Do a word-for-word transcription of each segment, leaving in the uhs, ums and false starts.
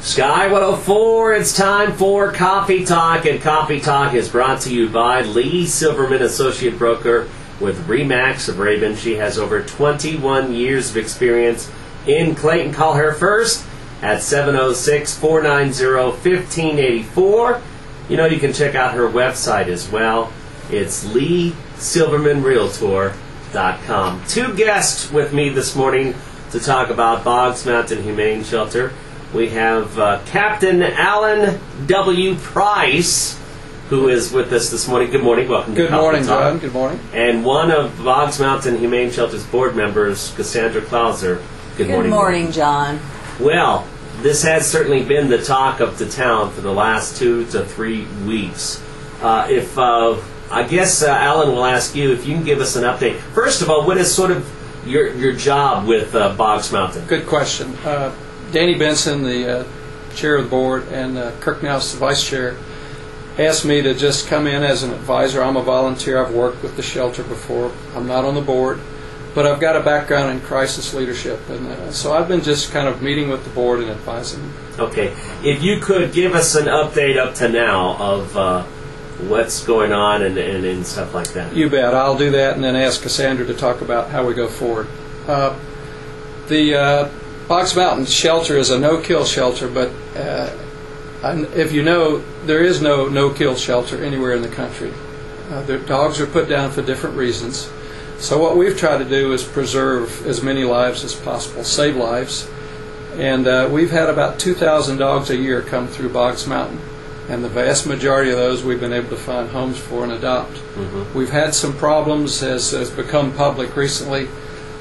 Sky one oh four, it's time for Coffee Talk, and Coffee Talk is brought to you by Lee Silverman, Associate Broker with RE/MAX of Rabun. She has over twenty-one years of experience in Clayton. Call her first at seven oh six, four nine zero, one five eight four. You know, you can check out her website as well. It's lee silverman realtor dot com. Two guests with me this morning to talk about Boggs Mountain Humane Shelter. We have uh, Captain Alan W. Price, who is with us this morning. Good morning. Welcome to Good Coffee morning, Talk. John. Good morning. And one of Boggs Mountain Humane Shelter's board members, Cassandra Klauser. Good, Good morning. morning, John. Well, this has certainly been the talk of the town for the last two to three weeks. Uh, if uh, I guess uh, Alan will ask you if you can give us an update. First of all, what is sort of your your job with uh, Boggs Mountain? Good question. Uh, Danny Benson, the uh, chair of the board, and uh, Kirk Nouse, the vice chair, asked me to just come in as an advisor. I'm a volunteer. I've worked with the shelter before. I'm not on the board, but I've got a background in crisis leadership, and uh, so I've been just kind of meeting with the board and advising them. Okay. If you could give us an update up to now of uh, what's going on and, and, and stuff like that. You bet. I'll do that, and then ask Cassandra to talk about how we go forward. Uh, the uh, Boggs Mountain Shelter is a no-kill shelter, but uh, if you know, there is no no-kill shelter anywhere in the country. Uh, the dogs are put down for different reasons. So what we've tried to do is preserve as many lives as possible, save lives. And uh, we've had about two thousand dogs a year come through Boggs Mountain. And the vast majority of those we've been able to find homes for and adopt. Mm-hmm. We've had some problems, as has become public recently,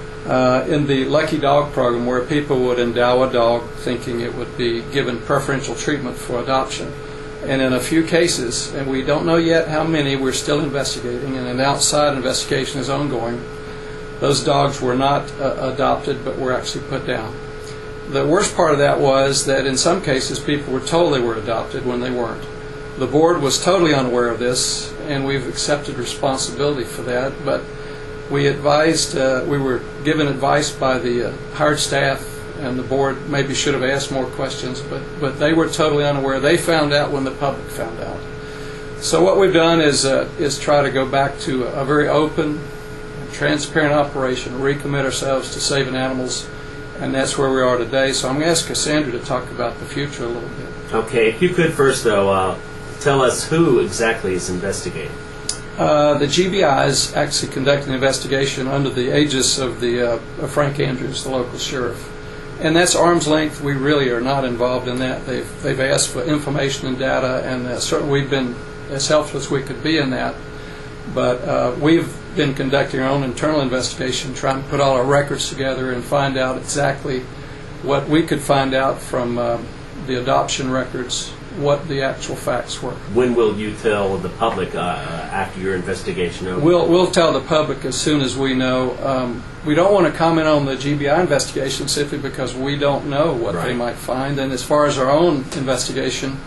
uh, in the Lucky Dog program, where people would endow a dog thinking it would be given preferential treatment for adoption. And in a few cases, and we don't know yet how many, we're still investigating, and an outside investigation is ongoing, those dogs were not uh, adopted but were actually put down. The worst part of that was that in some cases people were told they were adopted when they weren't. The board was totally unaware of this, and we've accepted responsibility for that, but we advised, uh, we were given advice by the uh, hired staff, and the board maybe should have asked more questions, but, but they were totally unaware. They found out when the public found out. So what we've done is, uh, is try to go back to a very open, transparent operation, recommit ourselves to saving animals, and that's where we are today. So I'm going to ask Cassandra to talk about the future a little bit. Okay, if you could first, though, uh, tell us who exactly is investigating. Uh, the G B I is actually conducting an investigation under the aegis of the uh, of Frank Andrews, the local sheriff. And that's arm's length. We really are not involved in that. They've, they've asked for information and data, and uh, certainly we've been as helpful as we could be in that. But uh, we've been conducting our own internal investigation, trying to put all our records together and find out exactly what we could find out from uh, the adoption records, what the actual facts were. When will you tell the public uh, after your investigation over? We'll, we'll tell the public as soon as we know. Um, we don't want to comment on the G B I investigation simply because we don't know what right. they might find. And as far as our own investigation,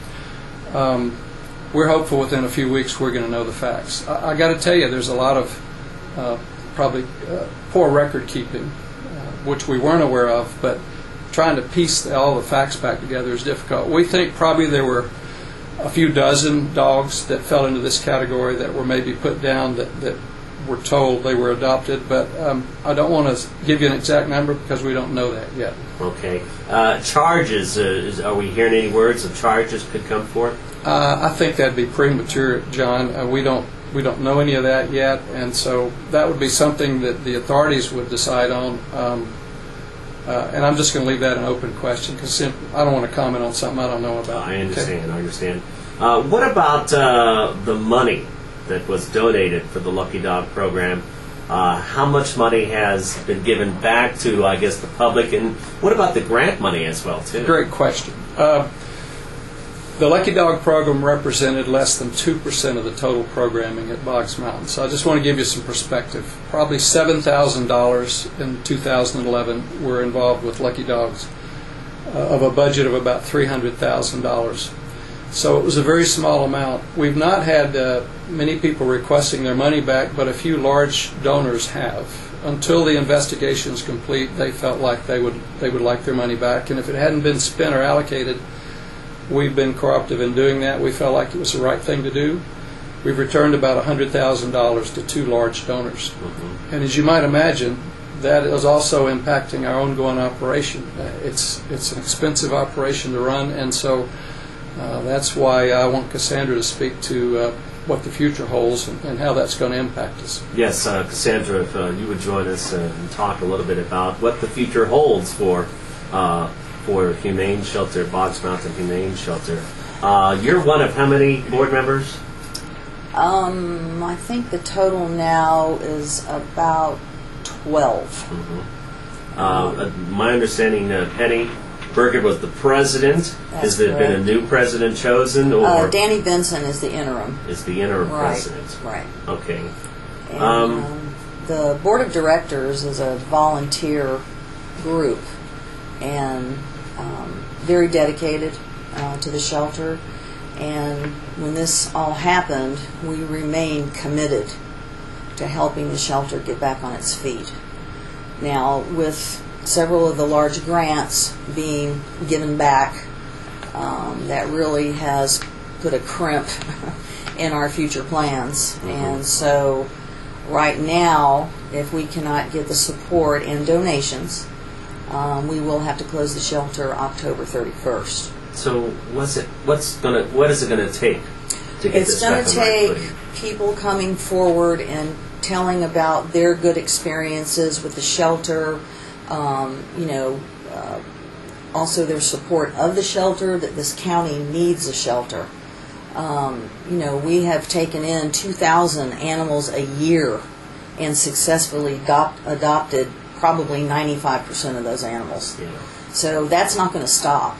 um, we're hopeful within a few weeks we're going to know the facts. I, I got to tell you, there's a lot of uh, probably uh, poor record keeping, uh, which we weren't aware of, but trying to piece the, all the facts back together is difficult. We think probably there were a few dozen dogs that fell into this category that were maybe put down that, that were told they were adopted, but um, I don't want to give you an exact number because we don't know that yet. Okay. Uh, charges, uh, is, are we hearing any words of charges could come forth? Uh, I think that'd be premature, John. Uh, we don't we don't know any of that yet, and so that would be something that the authorities would decide on. Um, Uh, and I'm just going to leave that an open question because I don't want to comment on something I don't know about. I understand, okay. I understand. Uh, what about uh, the money that was donated for the Lucky Dog program? Uh, how much money has been given back to, I guess, the public? And what about the grant money as well, too? Great question. Uh, the Lucky Dog program represented less than two percent of the total programming at Boggs Mountain. So I just want to give you some perspective. Probably seven thousand dollars in two thousand eleven were involved with Lucky Dogs uh, of a budget of about three hundred thousand dollars. So it was a very small amount. We've not had uh, many people requesting their money back, but a few large donors have. Until the investigation is complete, they felt like they would they would like their money back. And if it hadn't been spent or allocated, we've been cooperative in doing that. We felt like it was the right thing to do. We've returned about one hundred thousand dollars to two large donors. Mm-hmm. And as you might imagine, that is also impacting our ongoing operation. Uh, it's it's an expensive operation to run, and so uh, that's why I want Cassandra to speak to uh, what the future holds and, and how that's going to impact us. Yes, uh, Cassandra, if uh, you would join us uh, and talk a little bit about what the future holds for uh, for Humane Shelter, Boggs Mountain Humane Shelter. Uh, you're one of how many board members? Um, I think the total now is about twelve. Mm-hmm. Uh, my understanding, uh, Penny Burkett was the president. That's Has there correct. been a new president chosen, or Uh, Danny Benson is the interim. is the interim Right, president? right. Okay. And, Um, um, the board of directors is a volunteer group and um, very dedicated uh, to the shelter. And when this all happened, we remained committed to helping the shelter get back on its feet. Now, with several of the large grants being given back, um, that really has put a crimp in our future plans. Mm-hmm. And so right now, if we cannot get the support and donations, um, we will have to close the shelter October thirty-first. So what's it? What's gonna? What is it gonna take to get It's this going back to on the right take footing? people coming forward and telling about their good experiences with the shelter, um, you know, uh, also their support of the shelter, that this county needs a shelter. Um, you know, we have taken in two thousand animals a year and successfully adopt, adopted probably ninety-five percent of those animals. Yeah. So that's not going to stop.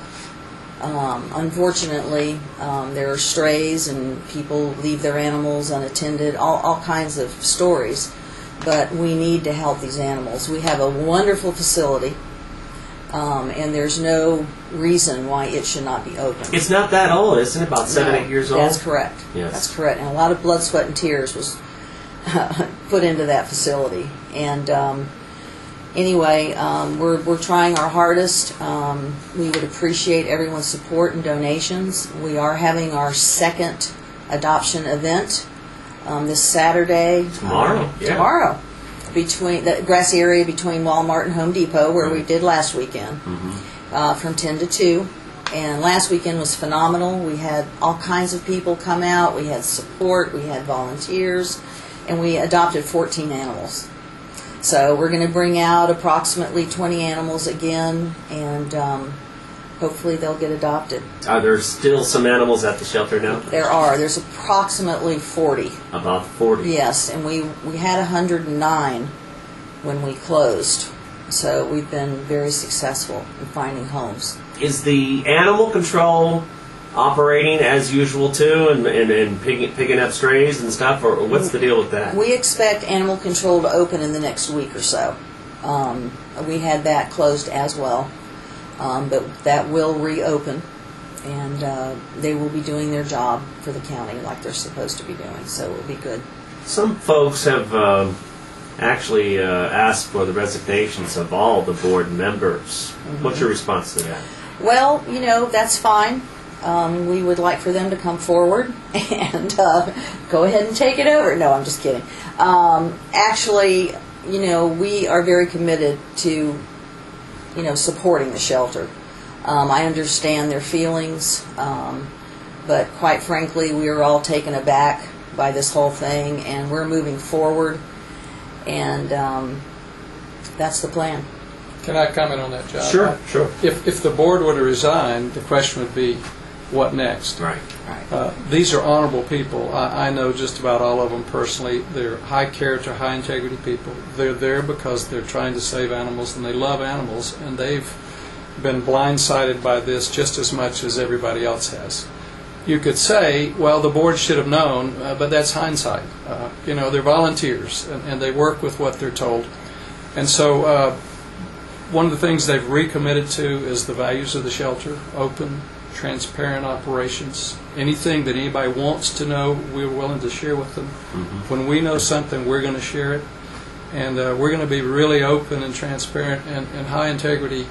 Um, unfortunately, um, there are strays and people leave their animals unattended, all, all kinds of stories. But we need to help these animals. We have a wonderful facility, um, and there's no reason why it should not be open. It's not that old, isn't it? About seven, No, eight years old. That's correct. Yes. That's correct. And a lot of blood, sweat, and tears was put into that facility. And um, anyway, um, we're we're trying our hardest. Um, we would appreciate everyone's support and donations. We are having our second adoption event um, this Saturday. Tomorrow, Um, yeah. Tomorrow, between the grassy area between Walmart and Home Depot, where we did last weekend, Mm-hmm. uh, from ten to two. And last weekend was phenomenal. We had all kinds of people come out. We had support. We had volunteers. And we adopted fourteen animals. So we're going to bring out approximately twenty animals again, and um, hopefully they'll get adopted. Are there still some animals at the shelter now? There are. There's approximately forty. About forty. Yes, and we, we had one hundred nine when we closed. So we've been very successful in finding homes. Is the animal control operating as usual too, and and, and picking, picking up strays and stuff, or what's the deal with that? We expect animal control to open in the next week or so. Um, we had that closed as well, um, but that will reopen, and uh, they will be doing their job for the county like they're supposed to be doing, so it will be good. Some folks have um, actually uh, asked for the resignations of all the board members. Mm-hmm. What's your response to that? Well, you know, that's fine. Um, we would like for them to come forward and uh, go ahead and take it over. No, I'm just kidding. Um, actually, you know, we are very committed to, you know, supporting the shelter. Um, I understand their feelings, um, but quite frankly, we are all taken aback by this whole thing, and we're moving forward, and um, that's the plan. Can I comment on that, John? Sure, sure. If, if the board were to resign, the question would be, what next? Right. Right. Uh, these are honorable people. I, I know just about all of them personally. They're high character, high integrity people. They're there because they're trying to save animals, and they love animals, and they've been blindsided by this just as much as everybody else has. You could say, well, the board should have known, uh, but that's hindsight. Uh, you know, they're volunteers, and, and they work with what they're told. And so uh, one of the things they've recommitted to is the values of the shelter: open, transparent operations. Anything that anybody wants to know, we're willing to share with them. Mm-hmm. When we know something, we're going to share it. And uh, we're going to be really open and transparent and, and high integrity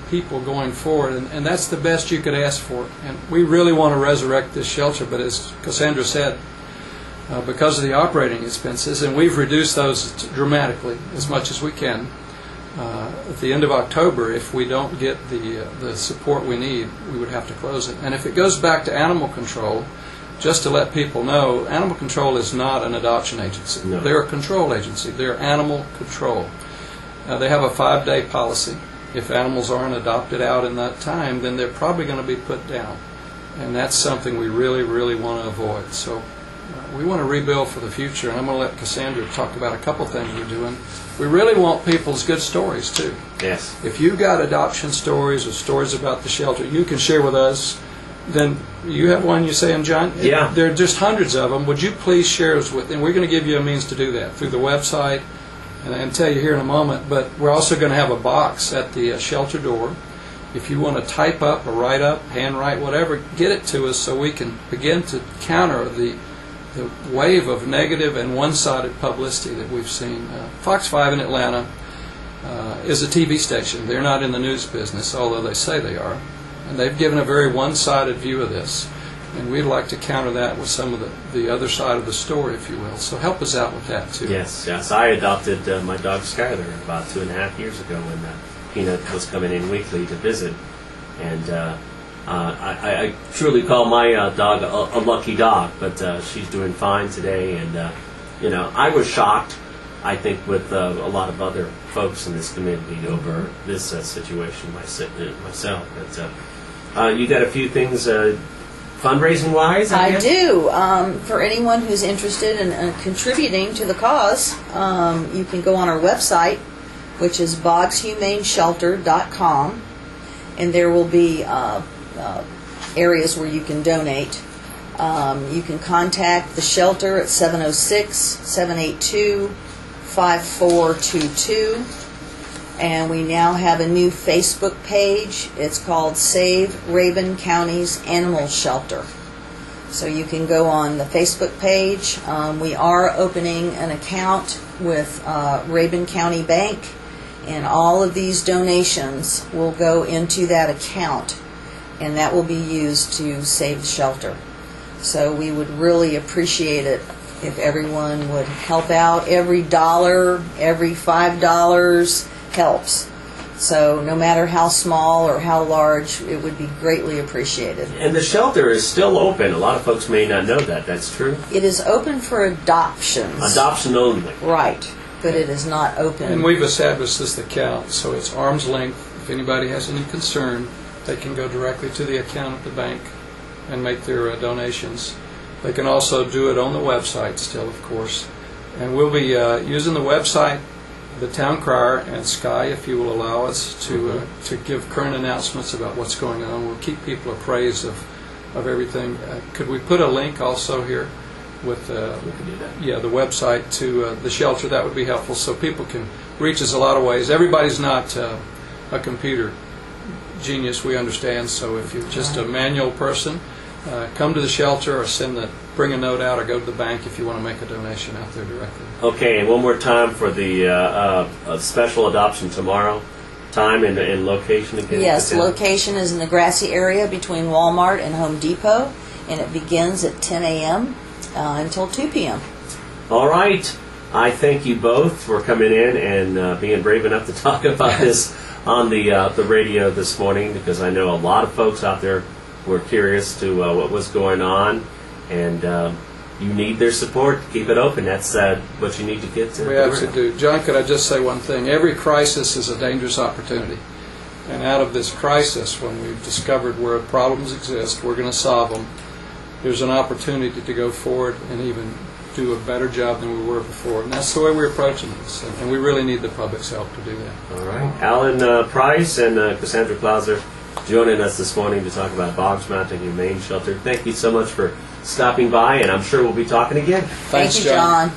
people going forward, and, and that's the best you could ask for. And we really want to resurrect this shelter, but as Cassandra said, uh, because of the operating expenses, and we've reduced those dramatically as much as we can. Uh, at the end of October, if we don't get the uh, the support we need, we would have to close it. And if it goes back to animal control, just to let people know, animal control is not an adoption agency. No. They're a control agency. They're animal control. Uh, they have a five-day policy. If animals aren't adopted out in that time, then they're probably going to be put down. And that's something we really, really want to avoid. So uh, we want to rebuild for the future. And I'm going to let Cassandra talk about a couple things we're doing. We really want people's good stories, too. Yes. If you've got adoption stories or stories about the shelter you can share with us, then you have one, you saying, John? Yeah. There are just hundreds of them. Would you please share us with, and we're going to give you a means to do that through the website, and I'll tell you here in a moment, but we're also going to have a box at the uh, shelter door. If you want to type up or write up, handwrite, whatever, get it to us so we can begin to counter the the wave of negative and one-sided publicity that we've seen. Uh, Fox five in Atlanta uh, is a T V station. They're not in the news business, although they say they are. And they've given a very one-sided view of this. And we'd like to counter that with some of the, the other side of the story, if you will. So help us out with that, too. Yes, yes. I adopted uh, my dog Skylar about two and a half years ago when uh, Peanut was coming in weekly to visit. And uh, uh, I, I truly call my uh, dog a, a lucky dog, but uh, she's doing fine today. And, uh, you know, I was shocked, I think, with uh, a lot of other folks in this community over this uh, situation myself. But uh, uh, you got a few things uh, fundraising-wise, I, I guess? do. Um, for anyone who's interested in uh, contributing to the cause, um, you can go on our website, which is boggs humane shelter dot com, and there will be uh, uh, areas where you can donate. Um, you can contact the shelter at seven oh six, seven eight two, five four two two. And we now have a new Facebook page. It's called Save Rabun County's Animal Shelter. So you can go on the Facebook page. Um, we are opening an account with uh, Rabun County Bank, and all of these donations will go into that account, and that will be used to save the shelter. So we would really appreciate it if everyone would help out. Every dollar, every five dollars helps. So no matter how small or how large, it would be greatly appreciated. And the shelter is still open. A lot of folks may not know that. That's true. It is open for adoptions. Adoption only. Right, but it is not open. And we've established this account, so it's arm's length. If anybody has any concern, they can go directly to the account at the bank and make their uh, donations. They can also do it on the website still, of course. And we'll be uh, using the website, the town crier, and Sky, if you will allow us to uh, to give current announcements about what's going on. We'll keep people appraised of, of everything. Uh, could we put a link also here with uh, We can do that. yeah, the website to uh, the shelter? That would be helpful so people can reach us a lot of ways. Everybody's not uh, a computer genius, we understand, so if you're just a manual person, uh, come to the shelter or send the, bring a note out or go to the bank if you want to make a donation out there directly. Okay, and one more time for the uh, uh, uh, special adoption tomorrow. Time and, and location again? Yes, Cassandra? location is in the grassy area between Walmart and Home Depot, and it begins at ten a.m. Uh, until two p.m. All right. I thank you both for coming in and uh, being brave enough to talk about this on the uh, the radio this morning, because I know a lot of folks out there were curious to uh, what was going on, and uh, you need their support to keep it open. That's uh, what you need to get to. We absolutely do. John, could I just say one thing? Every crisis is a dangerous opportunity. And out of this crisis, when we've discovered where problems exist, we're going to solve them. There's an opportunity to go forward and even do a better job than we were before. And that's the way we're approaching this. And we really need the public's help to do that. All right. Alan uh, Price and uh, Cassandra Clauser joining us this morning to talk about Boggs Mountain Humane Shelter. Thank you so much for stopping by, and I'm sure we'll be talking again. Thanks, Thank you, John. John.